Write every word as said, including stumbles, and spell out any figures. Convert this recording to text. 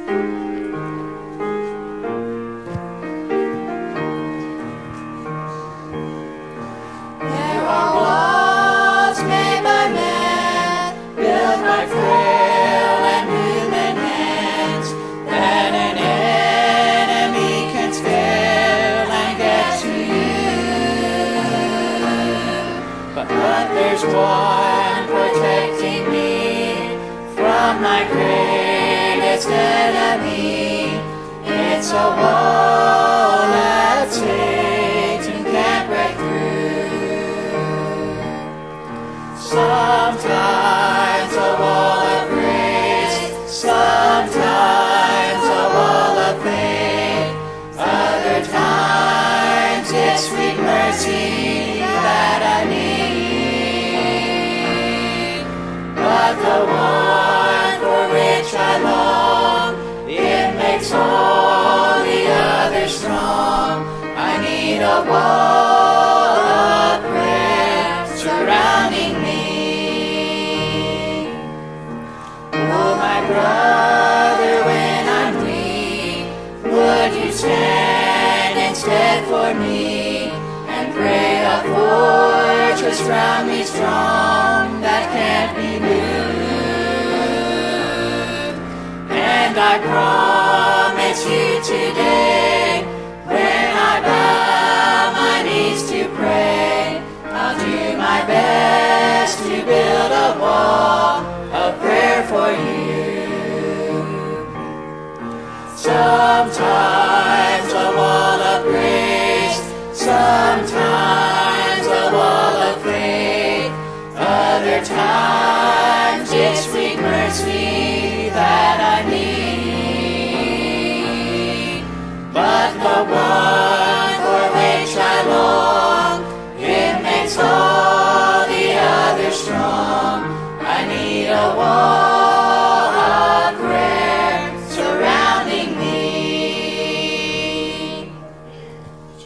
There are walls made by man, built by frail and human hands, that an enemy can scale and get to you. But, but there's one protecting me from my greatest enemy. It's a wall that Satan can't break through. Sometimes a wall of grace, sometimes a wall of faith, other times it's sweet mercy that I need. But the one for which I long, it makes all the others strong. I need a wall of prayer surrounding me. Oh, my brother, when I'm weak, would you stand instead for me and pray a fortress round me strong that can't be moved? And I promise you today, when I bow my knees to pray, I'll do my best to build a wall of prayer for you. Sometimes a wall of grace, sometimes a wall of faith, other times it's sweet mercy